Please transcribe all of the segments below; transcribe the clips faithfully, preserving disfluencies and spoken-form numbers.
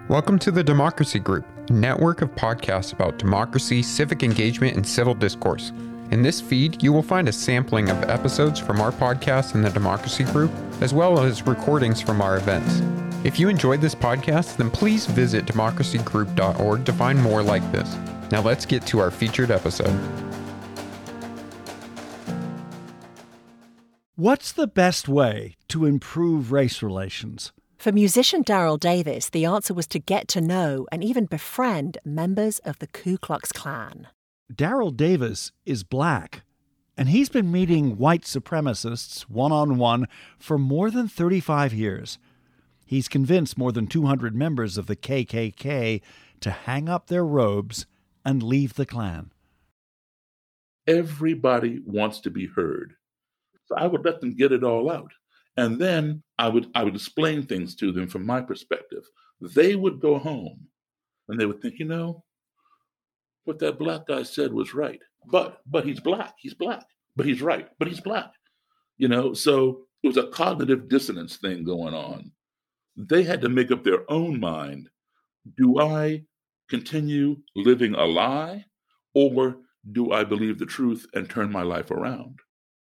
Welcome to the Democracy Group, a network of podcasts about democracy, civic engagement, and civil discourse. In this feed, you will find a sampling of episodes from our podcast in the Democracy Group, as well as recordings from our events. If you enjoyed this podcast, then please visit democracy group dot org to find more like this. Now let's get to our featured episode. What's the best way to improve race relations? For musician Daryl Davis, the answer was to get to know and even befriend members of the Ku Klux Klan. Daryl Davis is black, and he's been meeting white supremacists one-on-one for more than thirty-five years. He's convinced more than two hundred members of the K K K to hang up their robes and leave the Klan. Everybody wants to be heard. So I would let them get it all out. And then I would I would explain things to them from my perspective. They would go home and they would think, you know, what that black guy said was right. But but he's black. He's black. But he's right. But he's black. You know, so it was a cognitive dissonance thing going on. They had to make up their own mind. Do I continue living a lie, or do I believe the truth and turn my life around?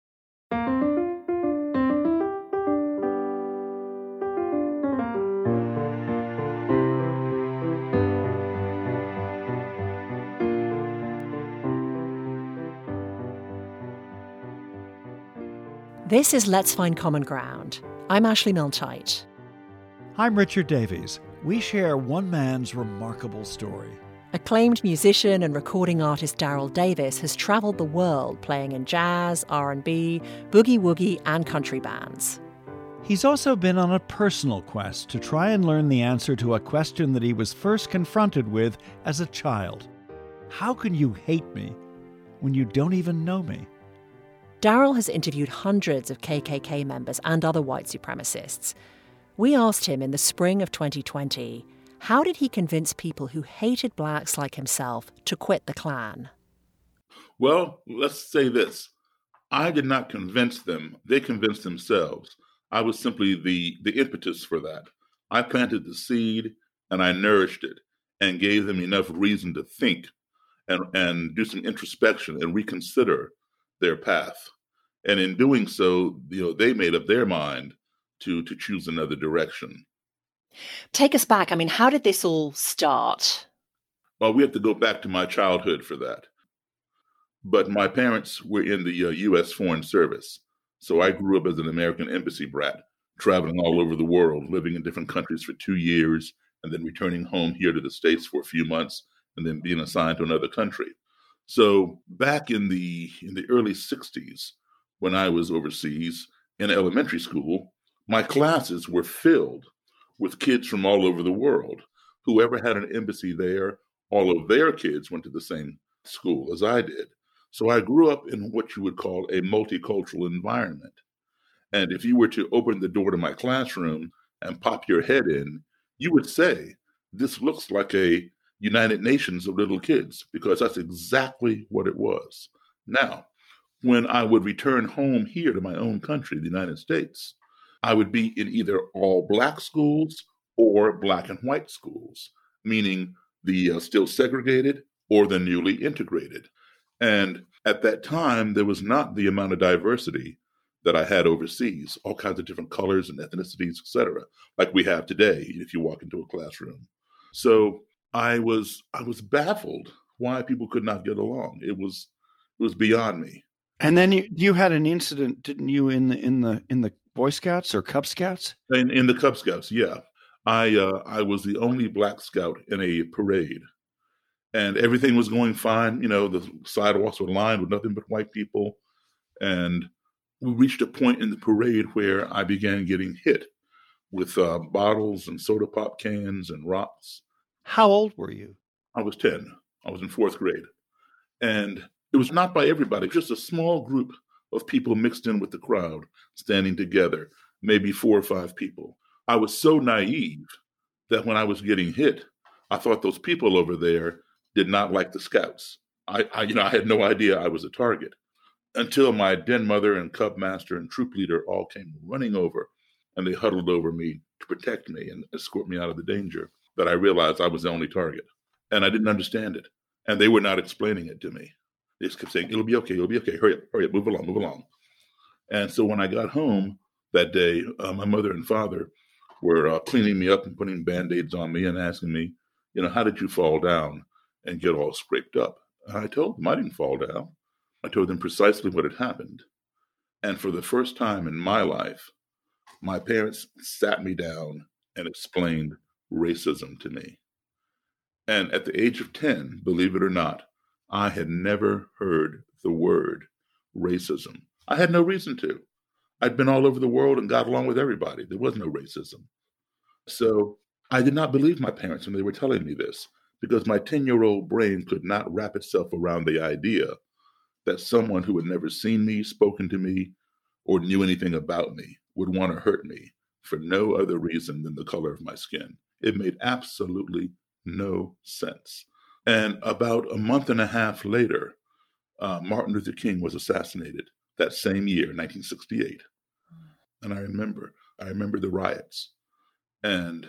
This is Let's Find Common Ground. I'm Ashley Milne-Tyte. I'm Richard Davies. We share one man's remarkable story. Acclaimed musician and recording artist Daryl Davis has traveled the world playing in jazz, R and B, boogie-woogie, and country bands. He's also been on a personal quest to try and learn the answer to a question that he was first confronted with as a child. How can you hate me when you don't even know me? Daryl has interviewed hundreds of K K K members and other white supremacists. We asked him in the spring of twenty twenty, how did he convince people who hated blacks like himself to quit the Klan? Well, let's say this. I did not convince them. They convinced themselves. I was simply the, the impetus for that. I planted the seed and I nourished it and gave them enough reason to think and, and do some introspection and reconsider their path. And in doing so, you know, they made up their mind to to choose another direction. Take us back. I mean, how did this all start? Well, we have to go back to my childhood for that. But my parents were in the uh, U S Foreign Service. So I grew up as an American embassy brat, traveling all over the world, living in different countries for two years, and then returning home here to the States for a few months, and then being assigned to another country. So back in the in the early sixties, when I was overseas in elementary school, my classes were filled with kids from all over the world. Whoever had an embassy there, all of their kids went to the same school as I did. So I grew up in what you would call a multicultural environment. And if you were to open the door to my classroom and pop your head in, you would say, this looks like a United Nations of little kids, because that's exactly what it was. Now, when I would return home here to my own country, the United States, I would be in either all black schools or black and white schools, meaning the uh, still segregated or the newly integrated. And at that time, there was not the amount of diversity that I had overseas, all kinds of different colors and ethnicities, et cetera, like we have today if you walk into a classroom. So I was I was baffled why people could not get along. It was it was beyond me. And then you you had an incident, didn't you, in the in the in the Boy Scouts or Cub Scouts? In, in the Cub Scouts, yeah. I uh, I was the only black scout in a parade, and everything was going fine. You know, the sidewalks were lined with nothing but white people, and we reached a point in the parade where I began getting hit with uh, bottles and soda pop cans and rocks. How old were you? I was ten. I was in fourth grade. And it was not by everybody, just a small group of people mixed in with the crowd, standing together, maybe four or five people. I was so naive that when I was getting hit, I thought those people over there did not like the Scouts. I, I you know, I had no idea I was a target until my den mother and cub master and troop leader all came running over, and they huddled over me to protect me and escort me out of the danger. that I realized I was the only target. And I didn't understand it. And they were not explaining it to me. They just kept saying, it'll be okay, it'll be okay. Hurry up, hurry up, move along, move along. And so when I got home that day, uh, my mother and father were uh, cleaning me up and putting Band-Aids on me and asking me, you know, how did you fall down and get all scraped up? And I told them I didn't fall down. I told them precisely what had happened. And for the first time in my life, my parents sat me down and explained racism to me. And at the age of ten, believe it or not, I had never heard the word racism. I had no reason to. I'd been all over the world and got along with everybody. There was no racism. So I did not believe my parents when they were telling me this, because my ten-year-old brain could not wrap itself around the idea that someone who had never seen me, spoken to me, or knew anything about me would want to hurt me for no other reason than the color of my skin. It made absolutely no sense. And about a month and a half later, uh, Martin Luther King was assassinated that same year, nineteen sixty-eight. And I remember, I remember the riots. And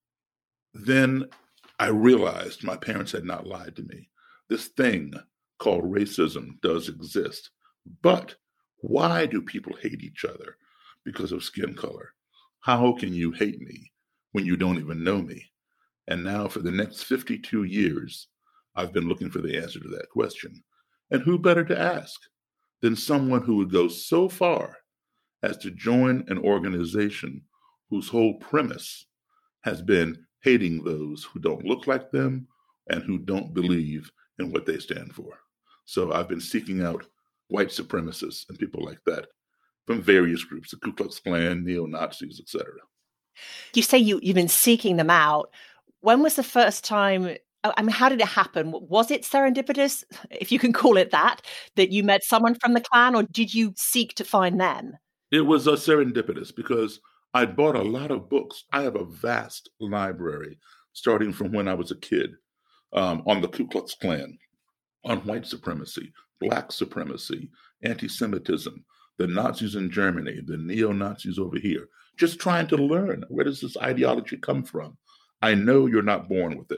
then I realized my parents had not lied to me. This thing called racism does exist. But why do people hate each other because of skin color? How can you hate me when you don't even know me? And now for the next fifty-two years, I've been looking for the answer to that question. And who better to ask than someone who would go so far as to join an organization whose whole premise has been hating those who don't look like them and who don't believe in what they stand for. So I've been seeking out white supremacists and people like that from various groups, the Ku Klux Klan, neo-Nazis, et cetera. You say you, you've been seeking them out. When was the first time, I mean, how did it happen? Was it serendipitous, if you can call it that, that you met someone from the Klan, or did you seek to find them? It was uh, serendipitous because I'd bought a lot of books. I have a vast library starting from when I was a kid um, on the Ku Klux Klan, on white supremacy, Black supremacy, anti-Semitism, the Nazis in Germany, the neo-Nazis over here, just trying to learn, where does this ideology come from? I know you're not born with it.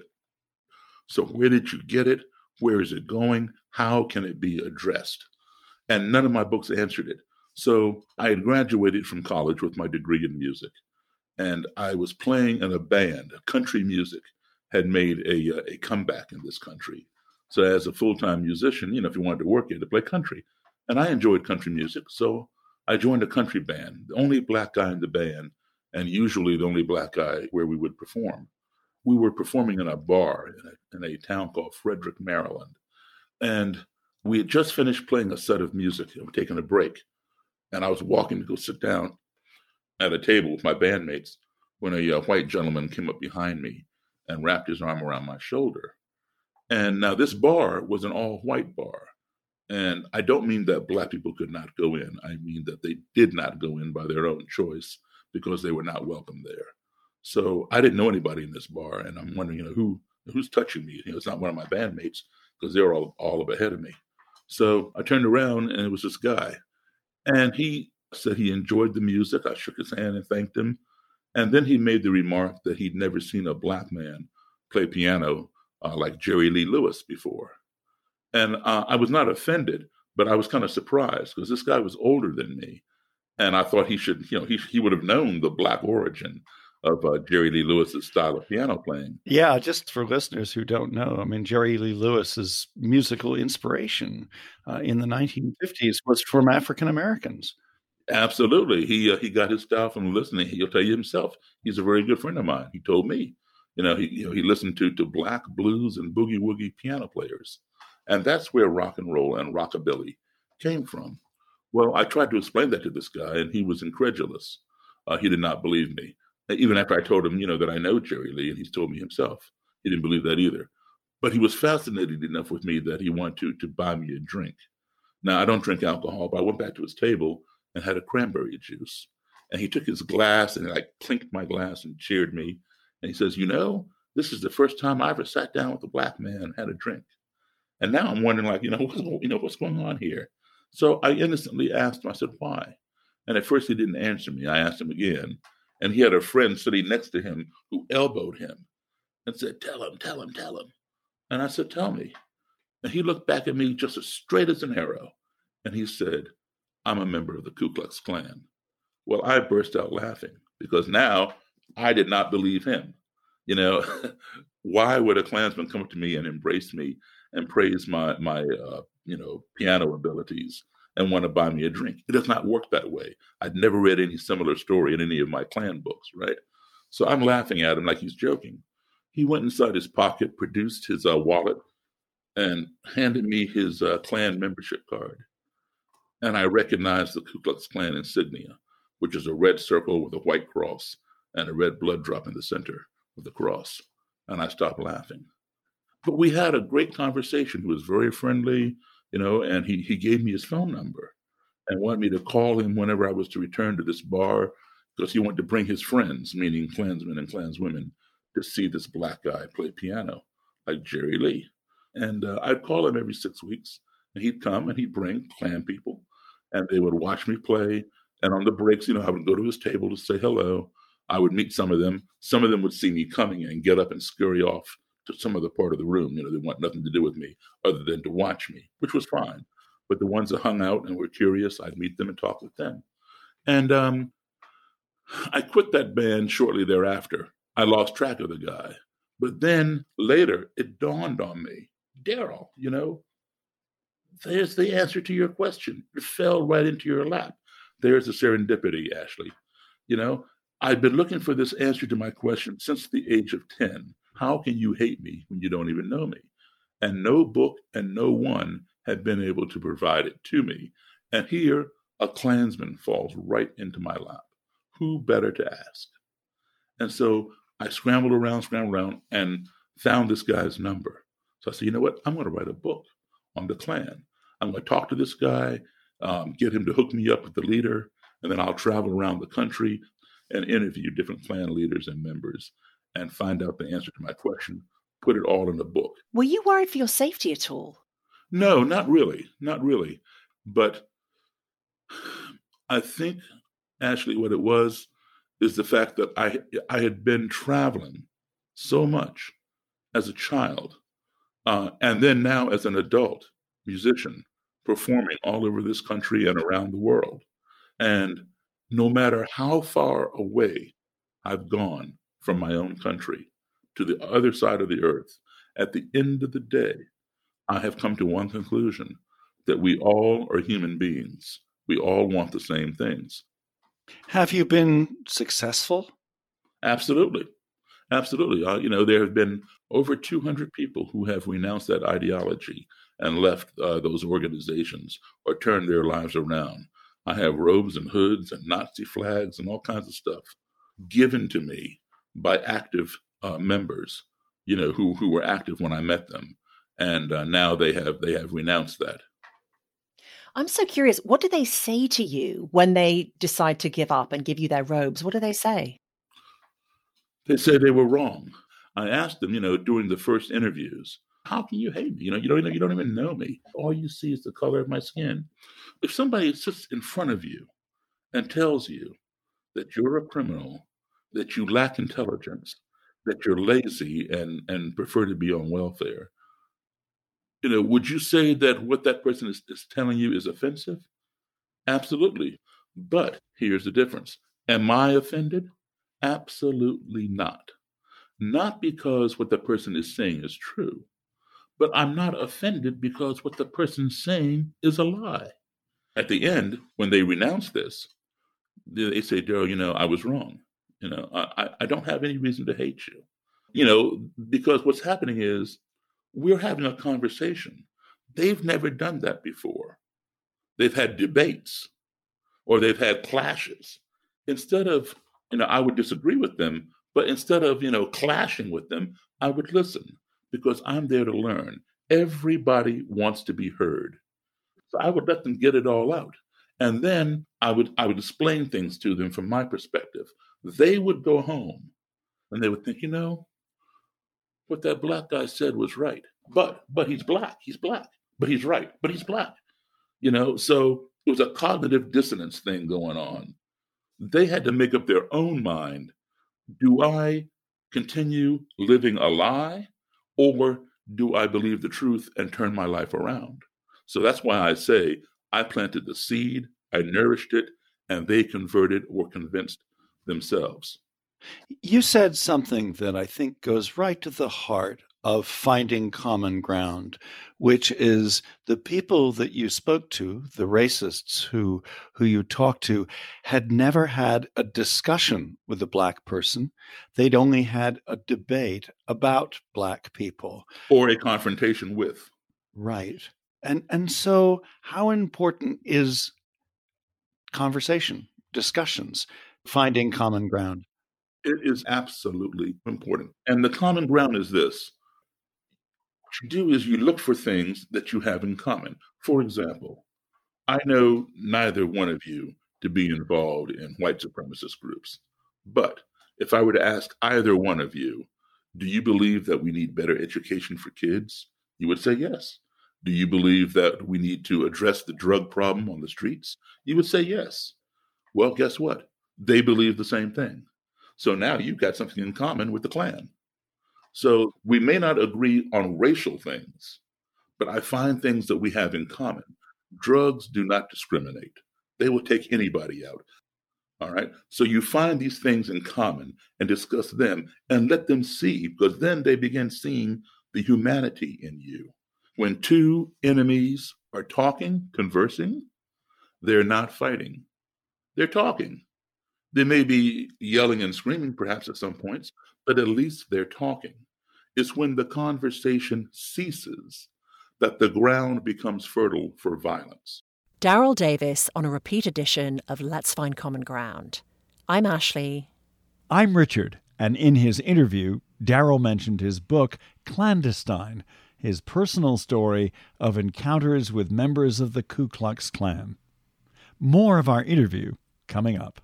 So where did you get it? Where is it going? How can it be addressed? And none of my books answered it. So I had graduated from college with my degree in music, and I was playing in a band. Country music had made a, a comeback in this country. So as a full-time musician, you know, if you wanted to work, you had to play country. And I enjoyed country music, so I joined a country band, the only Black guy in the band, and usually the only Black guy where we would perform. We were performing in a bar in a, in a town called Frederick, Maryland. And we had just finished playing a set of music and were taking a break. And I was walking to go sit down at a table with my bandmates when a uh, white gentleman came up behind me and wrapped his arm around my shoulder. And now this bar was an all-white bar. And I don't mean that Black people could not go in. I mean that they did not go in by their own choice because they were not welcome there. So I didn't know anybody in this bar. And I'm wondering, you know, who who's touching me? You know, it's not one of my bandmates because they're all, all up ahead of me. So I turned around and it was this guy. And he said he enjoyed the music. I shook his hand and thanked him. And then he made the remark that he'd never seen a Black man play piano uh, like Jerry Lee Lewis before. And uh, I was not offended, but I was kind of surprised because this guy was older than me. And I thought he should, you know, he, he would have known the Black origin of uh, Jerry Lee Lewis's style of piano playing. Yeah, just for listeners who don't know, I mean, Jerry Lee Lewis's musical inspiration uh, in the nineteen fifties was from African Americans. Absolutely. He uh, he got his style from listening. He'll tell you himself. He's a very good friend of mine. He told me, you know, he you know he listened to to Black blues and boogie woogie piano players, and that's where rock and roll and rockabilly came from. Well, I tried to explain that to this guy, and he was incredulous. Uh, he did not believe me. Even after I told him, you know, that I know Jerry Lee, and he's told me himself, he didn't believe that either. But he was fascinated enough with me that he wanted to, to buy me a drink. Now, I don't drink alcohol, but I went back to his table and had a cranberry juice. And he took his glass and like clinked my glass and cheered me. And he says, you know, this is the first time I ever sat down with a Black man and had a drink. And now I'm wondering, like, you know, what's, you know, what's going on here? So I innocently asked him, I said, why? And at first he didn't answer me. I asked him again. And he had a friend sitting next to him who elbowed him. and said, tell him, tell him, tell him. And I said, tell me. And he looked back at me just as straight as an arrow. And he said, I'm a member of the Ku Klux Klan. Well, I burst out laughing because now I did not believe him. You know, why would a Klansman come up to me and embrace me and praise my, my uh, you know, piano abilities and want to buy me a drink? It does not work that way. I'd never read any similar story in any of my Klan books, right? So I'm laughing at him like he's joking. He went inside his pocket, produced his uh, wallet, and handed me his uh, Klan membership card. And I recognized the Ku Klux Klan insignia, which is a red circle with a white cross and a red blood drop in the center of the cross. And I stopped laughing. But we had a great conversation. He was very friendly, you know, and he, he gave me his phone number and wanted me to call him whenever I was to return to this bar because he wanted to bring his friends, meaning Klansmen and Klanswomen, to see this black guy play piano like Jerry Lee. And uh, I'd call him every six weeks, and he'd come and he'd bring Klan people, and they would watch me play. And on the breaks, you know, I would go to his table to say hello. I would meet some of them. Some of them would see me coming and get up and scurry off to some other part of the room. You know, they want nothing to do with me other than to watch me, which was fine. But the ones that hung out and were curious, I'd meet them and talk with them. And um, I quit that band shortly thereafter. I lost track of the guy. But then later, it dawned on me, Daryl, you know, there's the answer to your question. It fell right into your lap. There's the serendipity, Ashley. You know, I've been looking for this answer to my question since the age of ten. How can you hate me when you don't even know me? And no book and no one had been able to provide it to me. And here, a Klansman falls right into my lap. Who better to ask? And so I scrambled around, scrambled around, and found this guy's number. So I said, you know what? I'm going to write a book on the Klan. I'm going to talk to this guy, um, get him to hook me up with the leader, and then I'll travel around the country and interview different Klan leaders and members and find out the answer to my question, put it all in a book. Were you worried for your safety at all? No, not really. Not really. But I think, Ashley, what it was is the fact that I I had been traveling so much as a child, uh, and then now as an adult musician, performing all over this country and around the world. And no matter how far away I've gone from my own country to the other side of the earth, at the end of the day, I have come to one conclusion, that we all are human beings. We all want the same things. Have you been successful? Absolutely. Absolutely. Uh, you know, there have been over two hundred people who have renounced that ideology and left uh, those organizations or turned their lives around. I have robes and hoods and Nazi flags and all kinds of stuff given to me by active uh, members, you know, who who were active when I met them. And uh, now they have they have renounced that. I'm so curious, what do they say to you when they decide to give up and give you their robes? What do they say? They say they were wrong. I asked them, you know, during the first interviews, how can you hate me? You know, you don't, you don't even know me. All you see is the color of my skin. If somebody sits in front of you and tells you that you're a criminal, that you lack intelligence, that you're lazy and, and prefer to be on welfare, you know, would you say that what that person is, is telling you is offensive? Absolutely. But here's the difference. Am I offended? Absolutely not. Not because what the person is saying is true, but I'm not offended because what the person's saying is a lie. At the end, when they renounce this, they say, Daryl, you know, I was wrong. You know, I, I don't have any reason to hate you. You know, because what's happening is we're having a conversation. They've never done that before. They've had debates or they've had clashes. Instead of, you know, I would disagree with them, but instead of, you know, clashing with them, I would listen because I'm there to learn. Everybody wants to be heard. So I would let them get it all out. And then I would I would explain things to them from my perspective. They would go home and they would think, you know, what that black guy said was right. But but he's black. He's black. But he's right. But he's black. You know, so it was a cognitive dissonance thing going on. They had to make up their own mind. Do I continue living a lie, or do I believe the truth and turn my life around? So that's why I say I planted the seed, I nourished it, and they converted or convinced themselves. You said something that I think goes right to the heart of finding common ground, which is the people that you spoke to, the racists who who you talked to, had never had a discussion with a Black person. They'd only had a debate about Black people. Or a confrontation with. Right. And and so how important is conversation, discussions, finding common ground? It is absolutely important. And the common ground is this. What you do is you look for things that you have in common. For example, I know neither one of you to be involved in white supremacist groups. But if I were to ask either one of you, do you believe that we need better education for kids? You would say yes. Do you believe that we need to address the drug problem on the streets? You would say yes. Well, guess what? They believe the same thing. So now you've got something in common with the Klan. So we may not agree on racial things, but I find things that we have in common. Drugs do not discriminate. They will take anybody out. All right. So you find these things in common and discuss them and let them see, because then they begin seeing the humanity in you. When two enemies are talking, conversing, they're not fighting. They're talking. They may be yelling and screaming perhaps at some points, but at least they're talking. It's when the conversation ceases that the ground becomes fertile for violence. Daryl Davis on a repeat edition of Let's Find Common Ground. I'm Ashley. I'm Richard, and in his interview, Daryl mentioned his book, Clandestine, his personal story of encounters with members of the Ku Klux Klan. More of our interview coming up.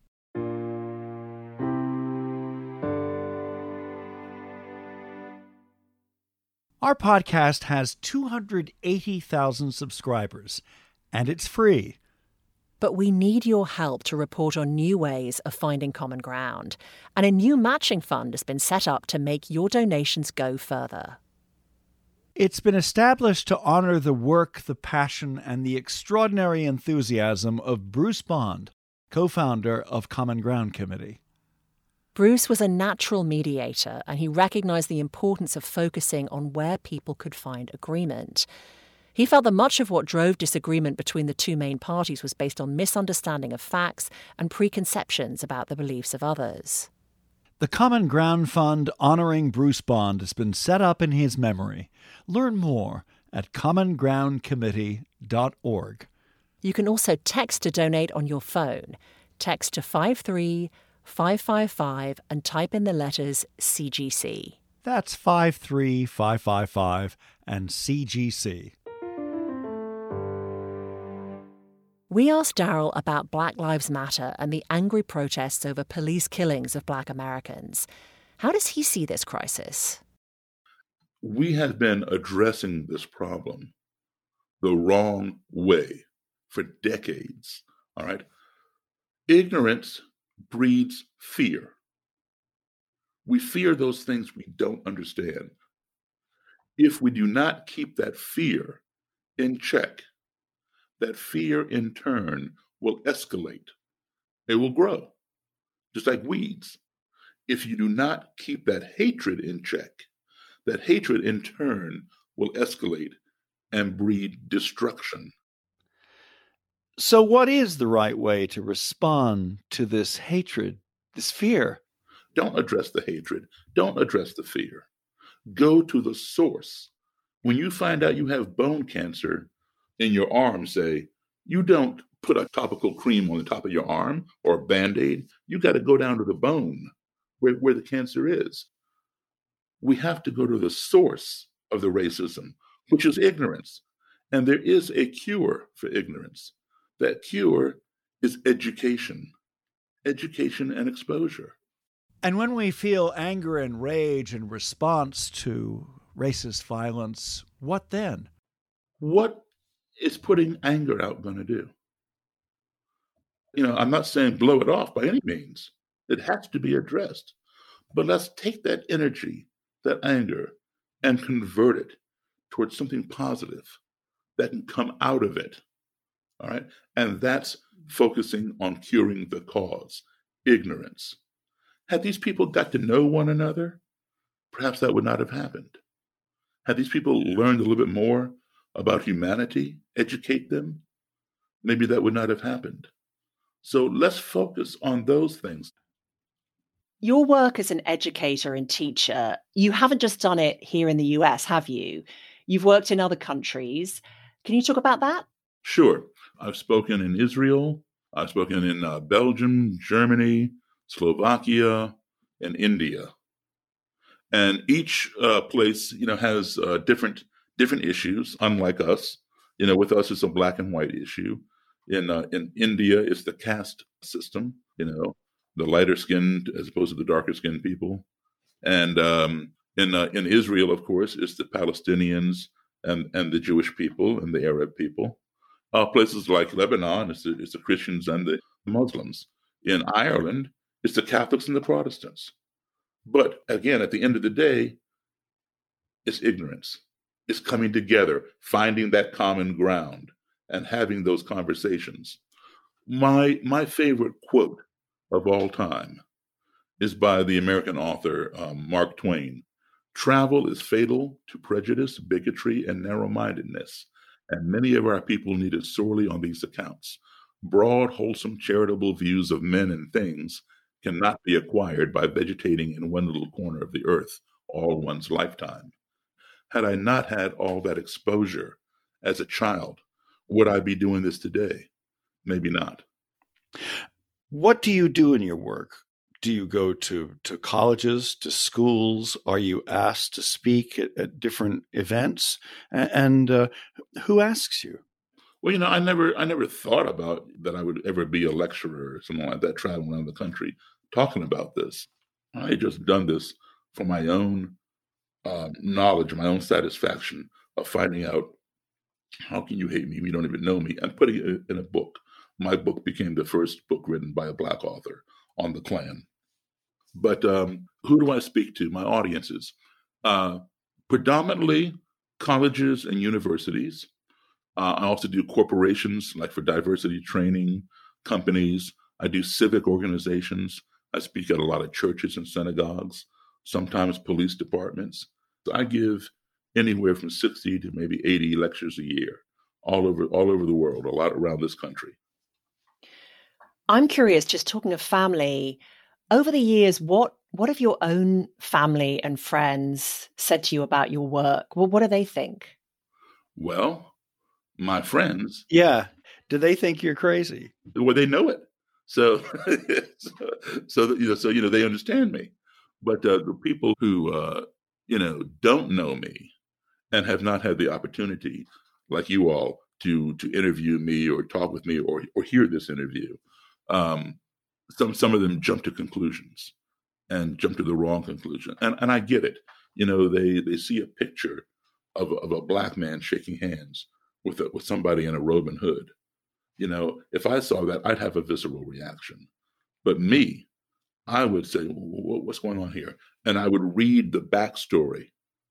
Our podcast has two hundred eighty thousand subscribers, and it's free. But we need your help to report on new ways of finding common ground. And a new matching fund has been set up to make your donations go further. It's been established to honor the work, the passion, and the extraordinary enthusiasm of Bruce Bond, co-founder of Common Ground Committee. Bruce was a natural mediator, and he recognized the importance of focusing on where people could find agreement. He felt that much of what drove disagreement between the two main parties was based on misunderstanding of facts and preconceptions about the beliefs of others. The Common Ground Fund honoring Bruce Bond has been set up in his memory. Learn more at common ground committee dot org. You can also text to donate on your phone. Text to five three five five five and type in the letters C G C. That's five three five five five and C G C. We asked Daryl about Black Lives Matter and the angry protests over police killings of Black Americans. How does he see this crisis? We have been addressing this problem the wrong way for decades. All right. Ignorance breeds fear. We fear those things we don't understand. If we do not keep that fear in check, that fear in turn will escalate. It will grow, just like weeds. If you do not keep that hatred in check, that hatred in turn will escalate and breed destruction. So what is the right way to respond to this hatred, this fear? Don't address the hatred. Don't address the fear. Go to the source. When you find out you have bone cancer in your arm, say, you don't put a topical cream on the top of your arm or a Band-Aid. You got to go down to the bone where, where the cancer is. We have to go to the source of the racism, which is ignorance. And there is a cure for ignorance. That cure is education, education and exposure. And when we feel anger and rage in response to racist violence, what then? What is putting anger out going to do? You know, I'm not saying blow it off by any means. It has to be addressed. But let's take that energy, that anger, and convert it towards something positive that can come out of it. All right. And that's focusing on curing the cause, ignorance. Had these people got to know one another, perhaps that would not have happened. Had these people learned a little bit more about humanity, educate them, maybe that would not have happened. So let's focus on those things. Your work as an educator and teacher, you haven't just done it here in the U S, have you? You've worked in other countries. Can you talk about that? Sure. I've spoken in Israel. I've spoken in uh, Belgium, Germany, Slovakia, and India. And each uh, place, you know, has uh, different different issues, unlike us. You know, with us, it's a black and white issue. In uh, in India, it's the caste system, you know, the lighter skinned as opposed to the darker skinned people. And um, in uh, in Israel, of course, it's the Palestinians and, and the Jewish people and the Arab people. Uh, places like Lebanon, it's the, it's the Christians and the Muslims. In Ireland, it's the Catholics and the Protestants. But again, at the end of the day, it's ignorance. It's coming together, finding that common ground and having those conversations. My my favorite quote of all time is by the American author um, Mark Twain. Travel is fatal to prejudice, bigotry, and narrow-mindedness, and many of our people need it sorely on these accounts. Broad, wholesome, charitable views of men and things cannot be acquired by vegetating in one little corner of the earth all one's lifetime. Had I not had all that exposure as a child, would I be doing this today? Maybe not. What do you do in your work? Do you go to, to colleges, to schools? Are you asked to speak at, at different events? And uh, who asks you? Well, you know, I never, I never thought about that I would ever be a lecturer or something like that, traveling around the country talking about this. I had just done this for my own um, knowledge, my own satisfaction of finding out how can you hate me if you don't even know me, and putting it in a book. My book became the first book written by a Black author on the Klan. But um, who do I speak to? My audiences. Uh, predominantly colleges and universities. Uh, I also do corporations, like for diversity training, companies. I do civic organizations. I speak at a lot of churches and synagogues, sometimes police departments. So I give anywhere from sixty to maybe eighty lectures a year, all over all over the world, a lot around this country. I'm curious, just talking of family, over the years, what what have your own family and friends said to you about your work? Well, what do they think? Well, my friends. Yeah. Do they think you're crazy? Well, they know it. So, so, so, you know, so, you know, they understand me. But uh, the people who, uh, you know, don't know me and have not had the opportunity, like you all, to to interview me or talk with me or or hear this interview, um, some some of them jump to conclusions and jump to the wrong conclusion. And and I get it. You know, they they see a picture of a, of a Black man shaking hands with a, with somebody in a robe and hood. You know, if I saw that, I'd have a visceral reaction. But me, I would say, what's going on here? And I would read the backstory.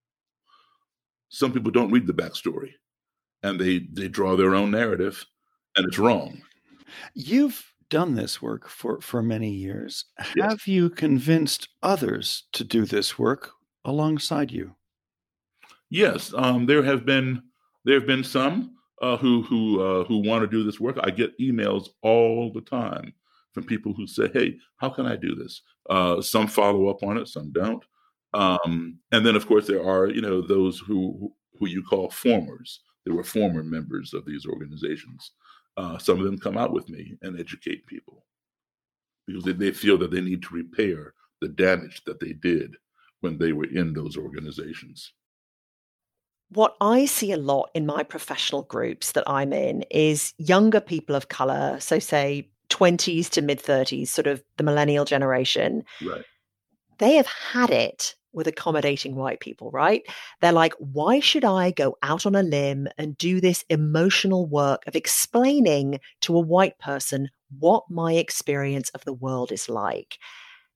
Some people don't read the backstory, and they, they draw their own narrative, and it's wrong. You've done this work for, for many years. Yes. Have you convinced others to do this work alongside you? Yes, um, there have been there have been some uh, who who uh, who want to do this work. I get emails all the time from people who say, "Hey, how can I do this?" Uh, some follow up on it, some don't. Um, and then, of course, there are you know those who who you call formers. They were former members of these organizations. Uh, some of them come out with me and educate people because they, they feel that they need to repair the damage that they did when they were in those organizations. What I see a lot in my professional groups that I'm in is younger people of color, so say twenties to mid thirties, sort of the millennial generation. Right. They have had it with accommodating white people, right? They're like, why should I go out on a limb and do this emotional work of explaining to a white person what my experience of the world is like?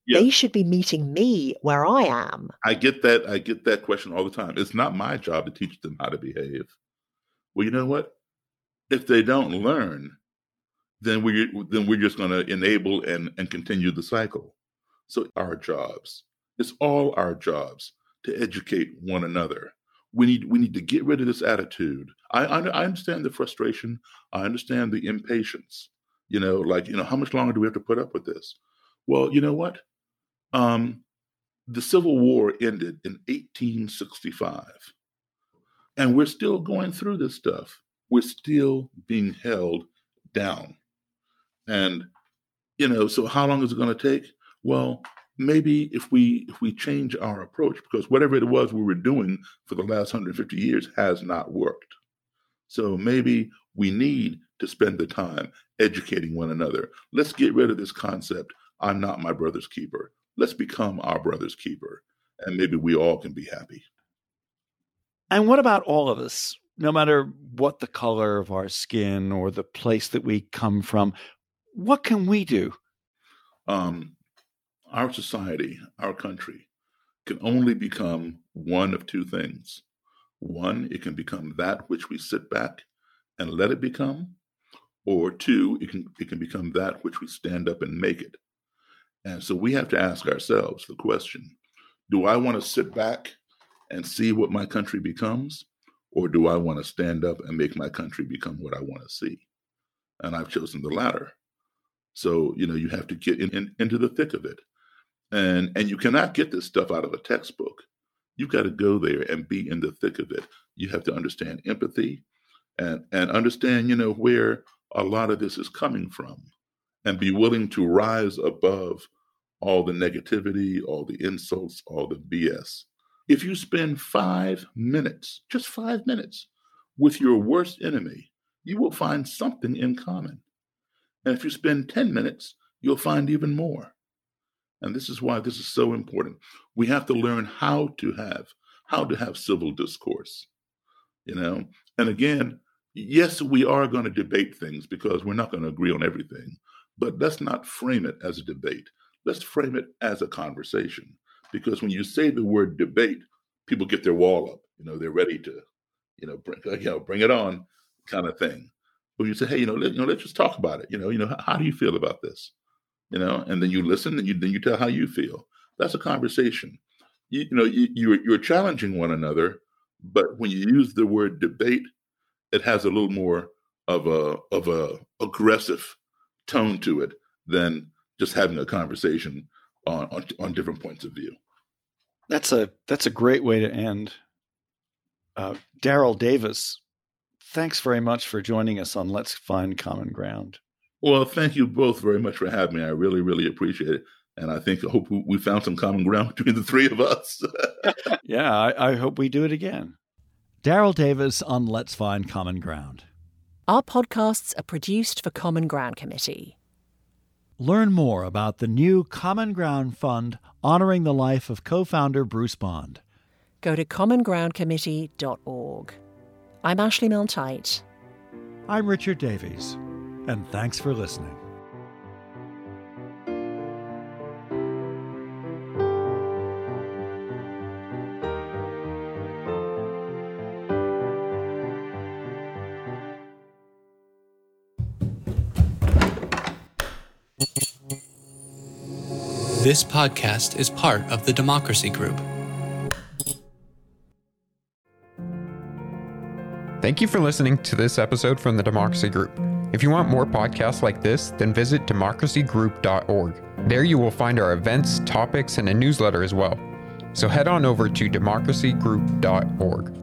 Yeah. They should be meeting me where I am. I get that. I get that question all the time. It's not my job to teach them how to behave. Well, you know what? If they don't learn, then we then we're just going to enable and, and continue the cycle. So our jobs, it's all our jobs to educate one another. We need we need to get rid of this attitude. I I, I understand the frustration. I understand the impatience. You know, like, you know, how much longer do we have to put up with this? Well, you know what? Um, the Civil War ended in eighteen sixty-five, and we're still going through this stuff. We're still being held down. And, you know, so how long is it going to take? Well, maybe if we if we change our approach, because whatever it was we were doing for the last one hundred fifty years has not worked. So maybe we need to spend the time educating one another. Let's get rid of this concept, I'm not my brother's keeper. Let's become our brother's keeper, and maybe we all can be happy. And what about all of us? No matter what the color of our skin or the place that we come from, what can we do? Um, our society, our country, can only become one of two things. One, it can become that which we sit back and let it become, or two, it can it can become that which we stand up and make it. And so we have to ask ourselves the question, do I want to sit back and see what my country becomes, or do I want to stand up and make my country become what I want to see? And I've chosen the latter. So, you know, you have to get in, in, into the thick of it. And, and you cannot get this stuff out of a textbook. You've got to go there and be in the thick of it. You have to understand empathy and, and understand, you know, where a lot of this is coming from, and be willing to rise above all the negativity, all the insults, all the B S. If you spend five minutes, just five minutes, with your worst enemy, you will find something in common. And if you spend ten minutes, you'll find even more. And this is why this is so important. We have to learn how to have, how to have civil discourse, you know? And again, yes, we are going to debate things because we're not going to agree on everything, but let's not frame it as a debate. Let's frame it as a conversation. Because when you say the word debate, people get their wall up. You know, they're ready to, you know, bring, you know, bring it on, kind of thing. But you say, hey, you know, let, you know, let's just talk about it. You know, you know, how, how do you feel about this? You know, and then you listen, and you then you tell how you feel. That's a conversation. You, you know, you, you're you're challenging one another, but when you use the word debate, it has a little more of a of a aggressive tone to it than just having a conversation on, on on different points of view. That's a that's a great way to end. Uh, Daryl Davis, thanks very much for joining us on Let's Find Common Ground. Well, thank you both very much for having me. I really, really appreciate it. And I think I hope we found some common ground between the three of us. Yeah, I, I hope we do it again. Daryl Davis on Let's Find Common Ground. Our podcasts are produced for Common Ground Committee. Learn more about the new Common Ground Fund honoring the life of co-founder Bruce Bond. Go to common ground committee dot org. I'm Ashley Milne-Tyte. I'm Richard Davies, and thanks for listening. This podcast is part of the Democracy Group. Thank you for listening to this episode from the Democracy Group. If you want more podcasts like this, then visit democracy group dot org. There you will find our events, topics, and a newsletter as well. So head on over to democracy group dot org.